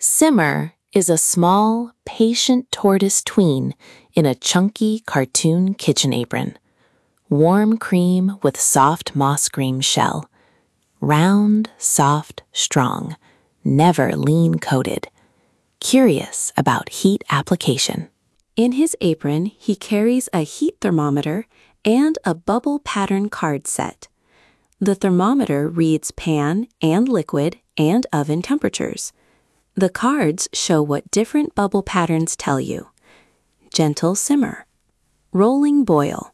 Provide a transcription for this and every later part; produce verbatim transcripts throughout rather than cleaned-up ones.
Simmer is a small, patient tortoise tween in a chunky cartoon kitchen apron. Warm cream with soft moss cream shell. Round, soft, strong, never lean-coated. Curious about heat application. In his apron, he carries a heat thermometer and a bubble pattern card set. The thermometer reads pan and liquid and oven temperatures. The cards show what different bubble patterns tell you. Gentle simmer, rolling boil,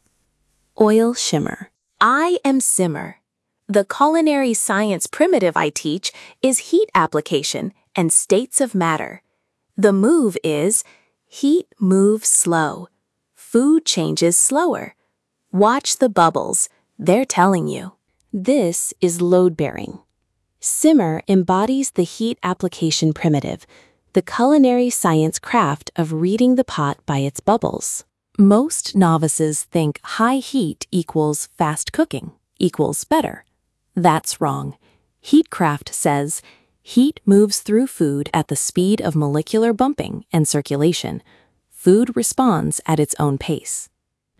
oil shimmer. I am Simmer. The culinary science primitive I teach is heat application and states of matter. The move is heat moves slow. Food changes slower. Watch the bubbles. They're telling you. This is load-bearing. Simmer embodies the heat application primitive, the culinary science craft of reading the pot by its bubbles. Most novices think high heat equals fast cooking, equals better. That's wrong. Heatcraft says heat moves through food at the speed of molecular bumping and circulation. Food responds at its own pace.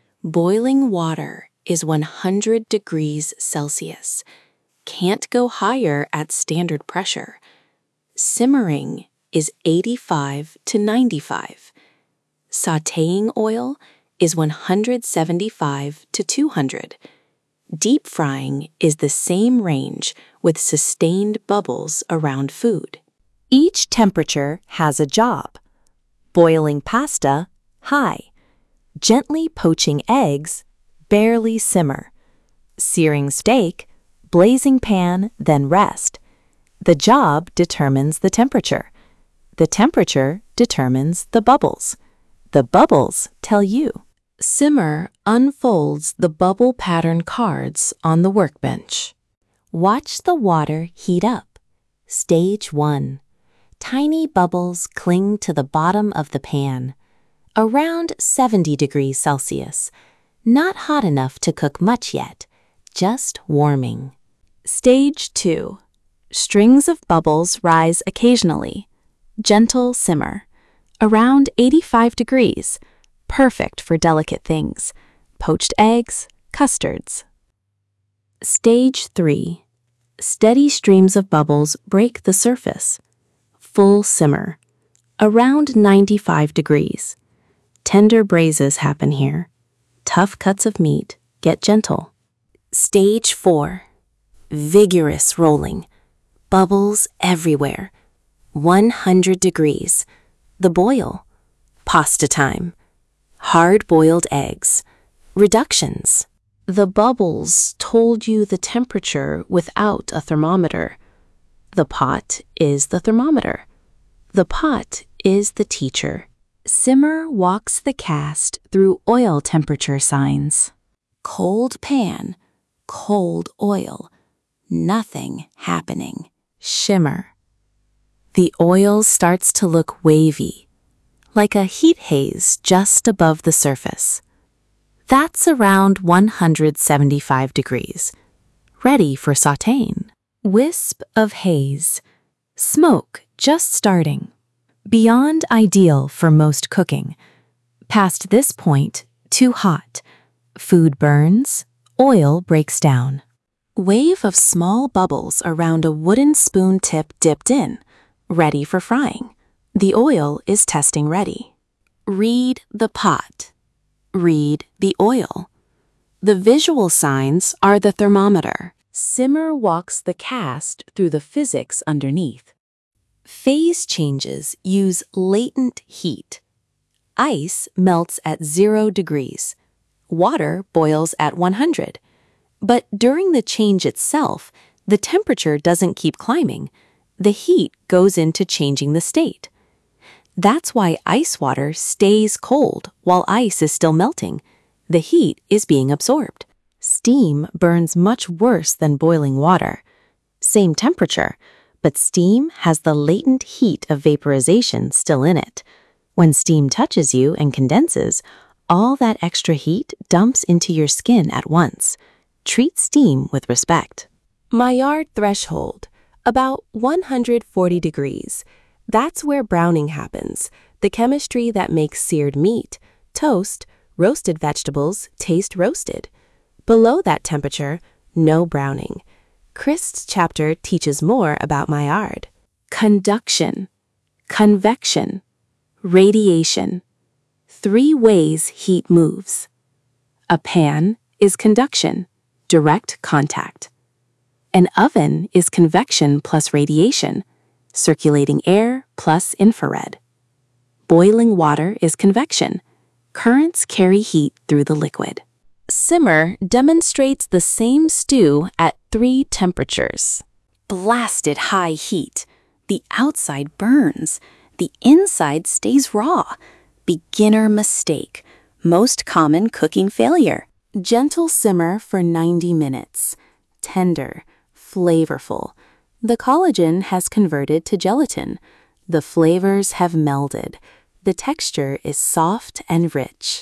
Boiling water is one hundred degrees Celsius. Can't go higher at standard pressure. Simmering is eighty-five to ninety-five. Sautéing oil is one hundred seventy-five to two hundred. Deep frying is the same range with sustained bubbles around food. Each temperature has a job. Boiling pasta, high. Gently poaching eggs, barely simmer. Searing steak, blazing pan, then rest. The job determines the temperature. The temperature determines the bubbles. The bubbles tell you. Simmer unfolds the bubble pattern cards on the workbench. Watch the water heat up. Stage one. Tiny bubbles cling to the bottom of the pan. Around seventy degrees Celsius. Not hot enough to cook much yet, just warming. Stage two. Strings of bubbles rise occasionally. Gentle simmer. Around eighty-five degrees. Perfect for delicate things. Poached eggs, custards. Stage three. Steady streams of bubbles break the surface. Full simmer. Around ninety-five degrees. Tender braises happen here. Tough cuts of meat get gentle. Stage four. Vigorous rolling. Bubbles everywhere. one hundred degrees. The boil. Pasta time. Hard-boiled eggs. Reductions. The bubbles told you the temperature without a thermometer. The pot is the thermometer. The pot is the teacher. Simmer walks the cast through oil temperature signs. Cold pan, cold oil. Nothing happening. Shimmer. The oil starts to look wavy, like a heat haze just above the surface. That's around one hundred seventy-five degrees, ready for sautéing. Wisp of haze. Smoke just starting. Beyond ideal for most cooking. Past this point, too hot. Food burns, oil breaks down. Wave of small bubbles around a wooden spoon tip dipped in, ready for frying. The oil is testing ready. Read the pot. Read the oil. The visual signs are the thermometer. Simmer walks the cast through the physics underneath. Phase changes use latent heat. Ice melts at zero degrees. Water boils at one hundred. But during the change itself, the temperature doesn't keep climbing. The heat goes into changing the state. That's why ice water stays cold while ice is still melting. The heat is being absorbed. Steam burns much worse than boiling water. Same temperature, but steam has the latent heat of vaporization still in it. When steam touches you and condenses, all that extra heat dumps into your skin at once. Treat steam with respect. Maillard threshold, about one hundred forty degrees. That's where browning happens, the chemistry that makes seared meat, toast, roasted vegetables taste roasted. Below that temperature, no browning. Christ's chapter teaches more about Maillard. Conduction, convection, radiation. Three ways heat moves. A pan is conduction, direct contact. An oven is convection plus radiation, circulating air plus infrared. Boiling water is convection. Currents carry heat through the liquid. Simmer demonstrates the same stew at three temperatures. Blasted high heat. The outside burns. The inside stays raw. Beginner mistake. Most common cooking failure. Gentle simmer for ninety minutes. Tender, flavorful. The collagen has converted to gelatin. The flavors have melded. The texture is soft and rich.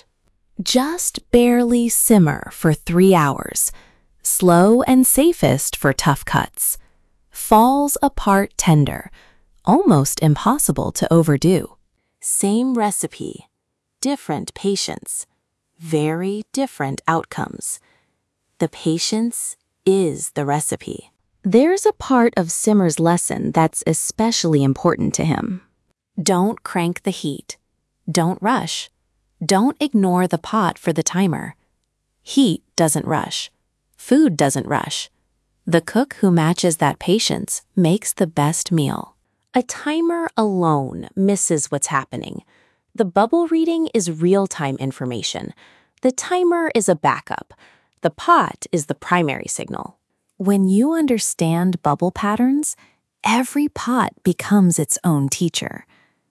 Just barely simmer for three hours. Slow and safest for tough cuts. Falls apart tender. Almost impossible to overdo. Same recipe, different patience. Very different outcomes. The patience is the recipe. There's a part of Simmer's lesson that's especially important to him. Don't crank the heat. Don't rush. Don't ignore the pot for the timer. Heat doesn't rush. Food doesn't rush. The cook who matches that patience makes the best meal. A timer alone misses what's happening. The bubble reading is real-time information. The timer is a backup. The pot is the primary signal. When you understand bubble patterns, every pot becomes its own teacher.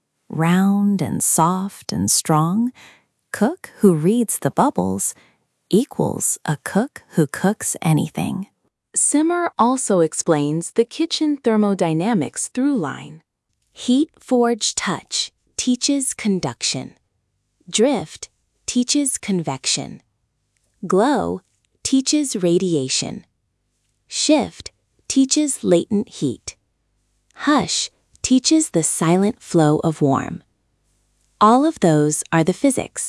Round and soft and strong, cook who reads the bubbles equals a cook who cooks anything. Simmer also explains the kitchen thermodynamics through line. Heat forge touch teaches conduction. Drift teaches convection. Glow teaches radiation. Shift teaches latent heat. Hush teaches the silent flow of warmth. All of those are the physics.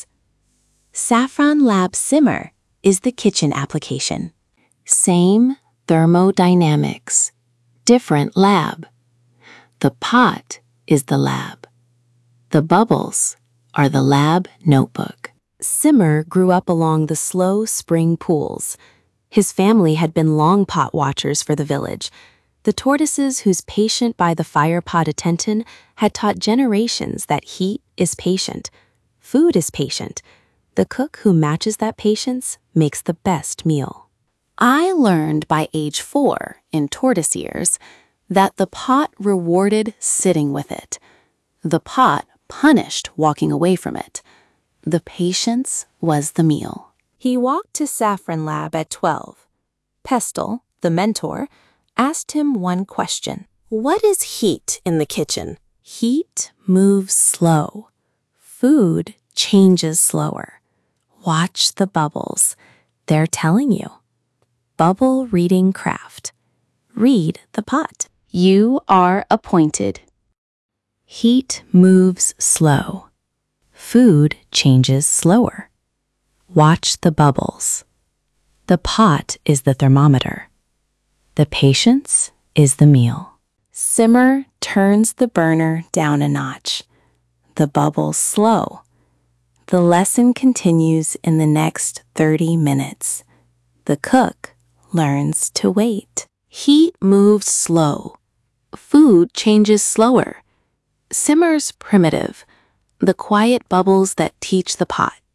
Saffron Lab Simmer is the kitchen application. Same thermodynamics, different lab. The pot is the lab. The bubbles are the lab notebook. Simmer grew up along the slow spring pools. His family had been long pot watchers for the village. The tortoises whose patient by the fire pot attention had taught generations that heat is patient. Food is patient. The cook who matches that patience makes the best meal. I learned by age four, in tortoise years, that the pot rewarded sitting with it. The pot punished walking away from it. The patience was the meal. He walked to Saffron Lab at twelve. Pestle, the mentor, asked him one question. What is heat in the kitchen? Heat moves slow. Food changes slower. Watch the bubbles. They're telling you. Bubble reading craft. Read the pot. You are appointed. Heat moves slow. Food changes slower. Watch the bubbles. The pot is the thermometer. The patience is the meal. Simmer turns the burner down a notch. The bubbles slow. The lesson continues in the next thirty minutes. The cook learns to wait. Heat moves slow. Food changes slower. Simmer's primitive, the quiet bubbles that teach the pot.